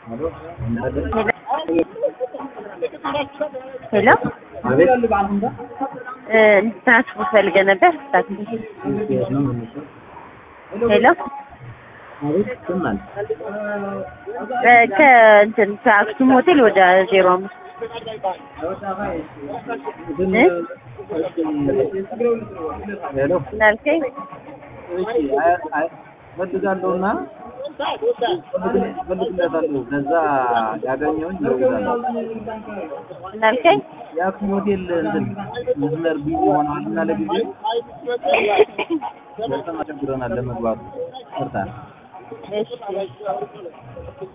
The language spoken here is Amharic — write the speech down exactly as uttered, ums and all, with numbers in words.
ሄሎ ትራንስፖርት ፈልገህ ነበር? ሄሎ ከእንትን ከአክሱም ሆቴል ወደ ዜሮ አምስት ሄሎ ናልከኝ ፈልጋለሁና ፈልግለታለሁ ከዛ ያገኘውን ይወስዳለሁ። ናልከኝ የአክሱም ሆቴል እንትን መስመር ቢዚ ሆኗል እና ለጊዜው በጣም አስቸግሮናል ለመግባት። ይቅርታ። እሺ